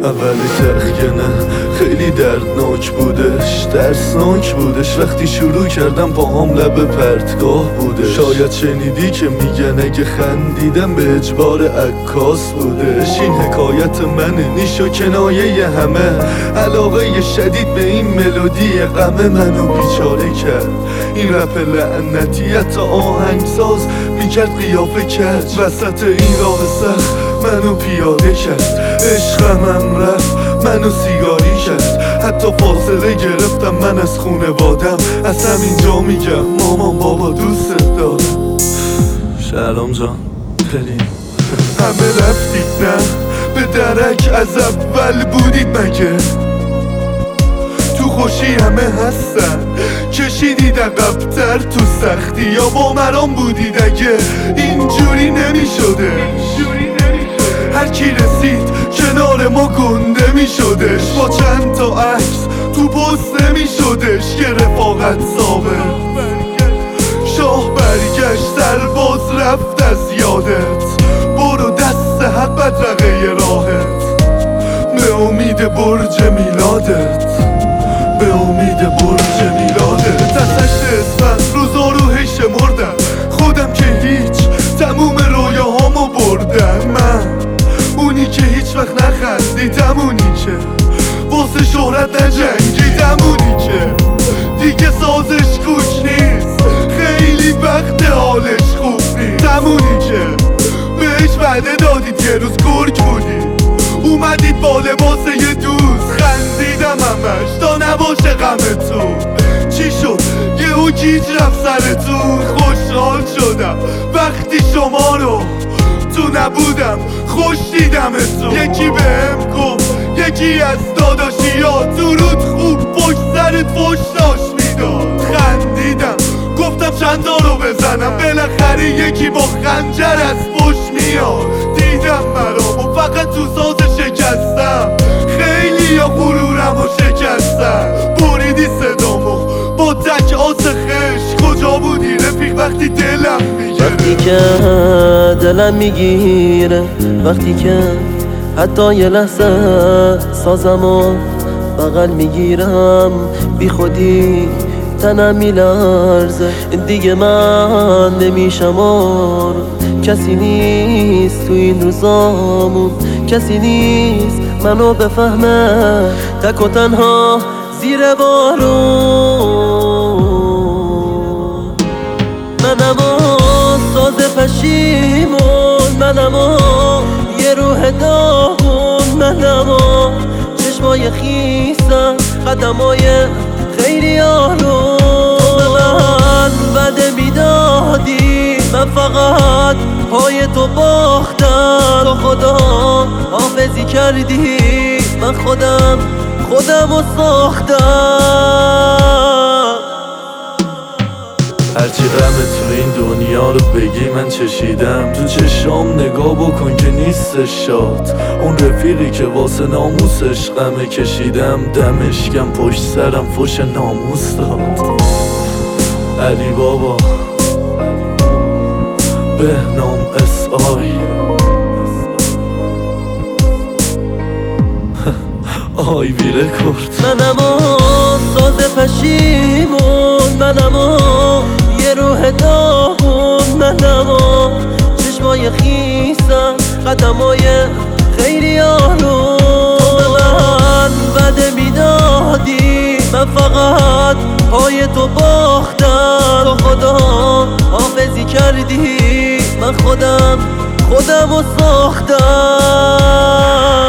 اول تخکنه خیلی دردناک بودش، ترسناک بودش. وقتی شروع کردم پاهام لب پرتگاه بودش. شاید شنیدی که میگن اگه خندیدم به اجبار عکاس بودش. این حکایت منه، نیش و کنایه همه. علاقه شدید به این ملودی غم منو بیچاره کرد. این رپ لعنتی حتی آهنگساز میکرد قیافه کج. وسط این راه سخت منو پیاده کرد. عشقمم رفت منو سیگاری کرد. حتی فاصله گرفتم من از خونوادم. از همینجا میگم مامان بابا دوست دارم. سلام جان بریم. همه رفتید نه به درک، از اول بودید مگه؟ تو خوشی همه هستن، کشیدید عقب‌تر تو سختی یا با مرام بودید اگه اینجوری نمیشده. هر کی رسید کنار ما گنده میشدش. با چند تا عکس تو پست نمیشدش که رفاقت ثابت. شاه برگشت سرباز رفت از یادت. برو دست حق بدرقه راهت. به امید برج میلادت، به امید برج میلادت. از 8 اسفند روزا رو هی شمردم. خودم که هیچ تموم رویاهامو بردم. من اونی که هیچ وقت نخندیدم، اونی که واسه شهرت نجنگیدم، اونی که دیگه سازش گوش نیست، خیلی وقت حالش خوب نیست. همونی که بهش وعده دادید یه روز گرگ بودید، اومدید با لباس یه دوست. خندیدم همش تا نباشه غمتون. چی شد یهو گیج رفت سرتون؟ خوشحال شدم وقتی شما رو تو نبودم، خوش دیدمتون. یکی بهم گفت یکی از داداشیا درود خوب پشت سرت فوش داشت میداد. خندیدم گفتم چند تا رو بزنم، بالاخره یکی با خنجر از پشت میاد. دیدم مرامو فقط تو ساز شکستم، خیلی یا غرورمو شکستم. بریدی صدامو با تک آس خش. کجا بودی رفیق وقتی دلم میگیره؟ وقتی که دلم میگیره، وقتی که حتی یه لحظه سازمو بغل میگیرم، بی خودی تنم میلرزه. دیگه من نمیشم آروم، کسی نیست تو این روزامون، کسی نیست منو بفهمه. تک و تنها زیر بارون، منم ساز پشیمون، منم یه روح داغون، منم چشمای خیسم، قدمای خیلی آروم. تو به من وعده میدادی، من فقط پای تو باختم. تو خدا حافظی کردی، من خودم رو ساختم. هرچی غم تو این دنیا رو بگی من چشیدم. تو چشام نگاه بکن که نیستش شاد. اون رفیقی که واسه ناموسش غمه کشیدم، دمشکم پشت سرم فوش ناموس داد. علی بابا بهنام SI آیوی رکورد. منم ساز پشیمون، منم یه روح داغون، منم چشمای خیسم، قدمای خیلی آروم. تو به من وعده میدادی، من فقط پای تو باختم. تو خدا حافظی کردی، من خودم رو ساختم.